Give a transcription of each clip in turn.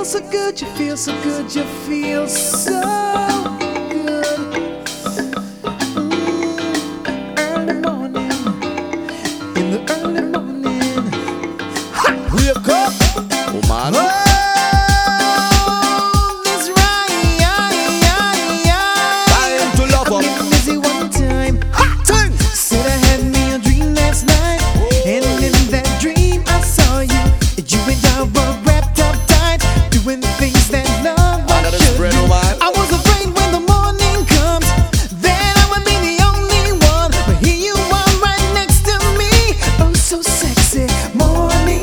so good, you feel so good, you feel so good. Early morning, in the early morning. Wake up, oh man. That's right. Time to love I'm up. getting busy one time. Ting. Said I had me a dream last night, and in that dream I saw you. You and I were wrapped up tight, doing things that love Under the should spread, do. oh man. I was afraid when the morning comes that I would be the only one, but here you are right next to me. Oh, so sexy, morning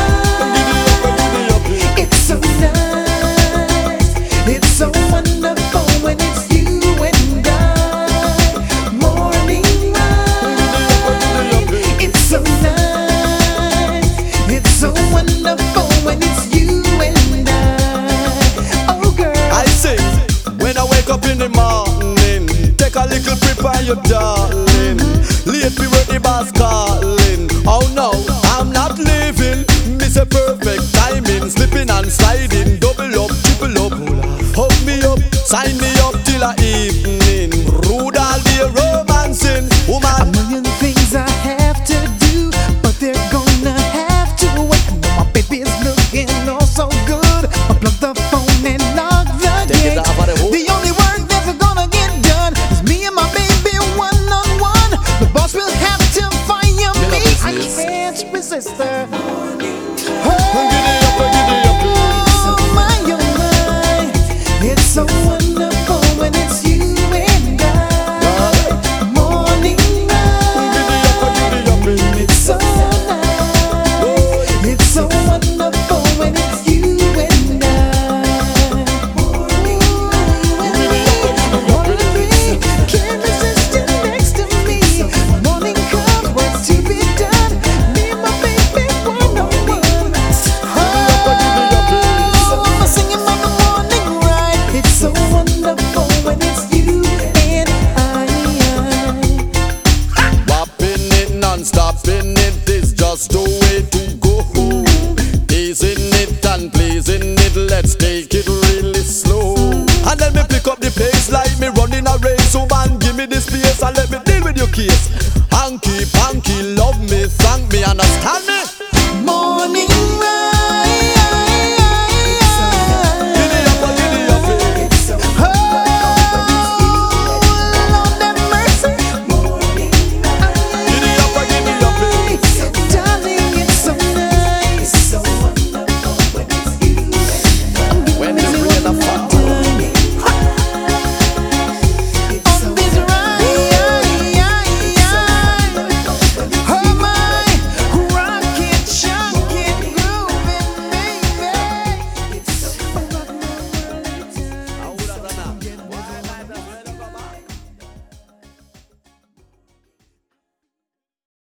ride. It's so nice, it's so wonderful when it's you and I. Morning ride. It's so nice, it's so wonderful when it's you and I. Oh, girl. I say, when I wake up in the morning, take a little prepare your darling. Late me work the boss calling. Oh no, I'm not living. Miss a perfect timing, slipping and sliding, double up, triple up. Hug me up, sign me up till a evening. Rude all day romancing, A woman. million things I have to do, but they're gonna have to wait. I know my baby's looking oh so good. I plug the phone and lock the Take it gate. off of the hook. The only work that's gonna get done is me and my baby one on one. The boss will have to fire Get me. up, I sis. can't resist her. Giddy up, giddy up. Oh my, it's so wonderful when it's you and I. Morning ride. It's so nice, it's so wonderful when it's you and I. Morning rain, can't resist you next to me. Morning comes, what's to be done? Me and my baby one on one. Oh, I'm singing about the morning ride. It's so wonderful when it's you and I. Whopping it, non-stopping it is just the way to go. Easing it and pleasing it, let's take it really slow. And let me pick up the pace like me running a race. So man, give me the space and let me deal with your case. Hanky, panky, love me, thank me, understand me.